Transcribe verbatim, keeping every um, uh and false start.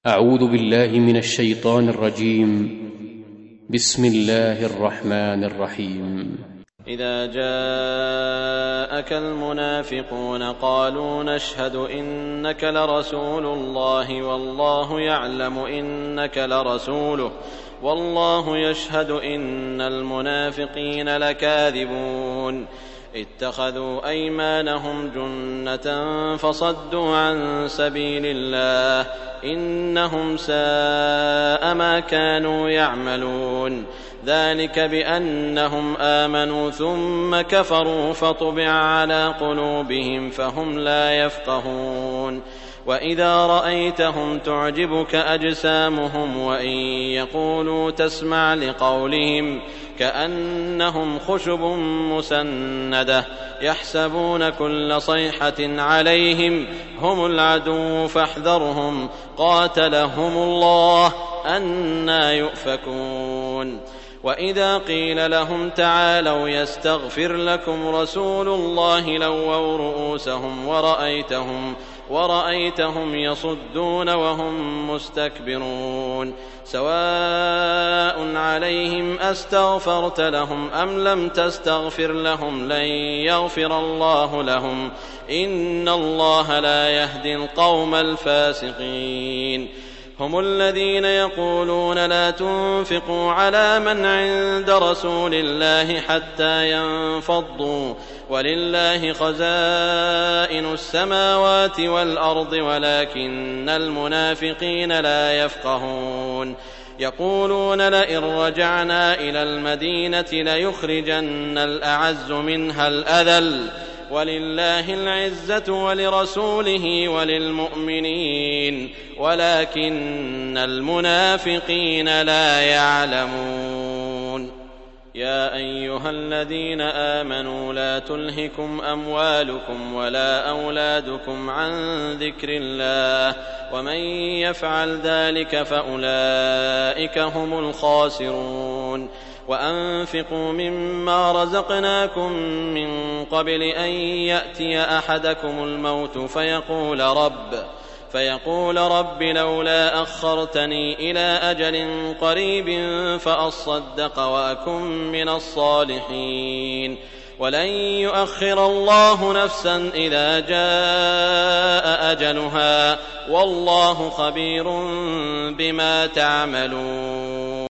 أعوذ بالله من الشيطان الرجيم. بسم الله الرحمن الرحيم. إذا جاءك المنافقون قالوا نشهد إنك لرسول الله والله يعلم إنك لرسوله والله يشهد إن المنافقين لكاذبون اتخذوا أيمانهم جنة فصدوا عن سبيل الله إنهم ساء ما كانوا يعملون ذلك بأنهم آمنوا ثم كفروا فطبع على قلوبهم فهم لا يفقهون وإذا رأيتهم تعجبك أجسامهم وإن يقولوا تسمع لقولهم كأنهم خشب مسندة يحسبون كل صيحة عليهم هم العدو فاحذرهم قاتلهم الله أنى يؤفكون وإذا قيل لهم تعالوا يستغفر لكم رسول الله لووا رؤوسهم ورأيتهم ورأيتهم يصدون وهم مستكبرون سواء عليهم أستغفرت لهم أم لم تستغفر لهم لن يغفر الله لهم إن الله لا يهدي القوم الفاسقين هم الذين يقولون لا تنفقوا على من عند رسول الله حتى ينفضوا ولله خزائن السماوات والأرض ولكن المنافقين لا يفقهون يقولون لئن رجعنا إلى المدينة ليخرجن الأعز منها الأذل ولله العزة ولرسوله وللمؤمنين ولكن المنافقين لا يعلمون يا أيها الذين آمنوا لا تلهكم أموالكم ولا أولادكم عن ذكر الله ومن يفعل ذلك فأولئك هم الخاسرون وأنفقوا مما رزقناكم من قبل أن يأتي أحدكم الموت فيقول رب فيقول رب لولا أخرتني إلى أجل قريب فأصدق وأكن من الصالحين ولن يؤخر الله نفسا إذا جاء أجلها والله خبير بما تعملون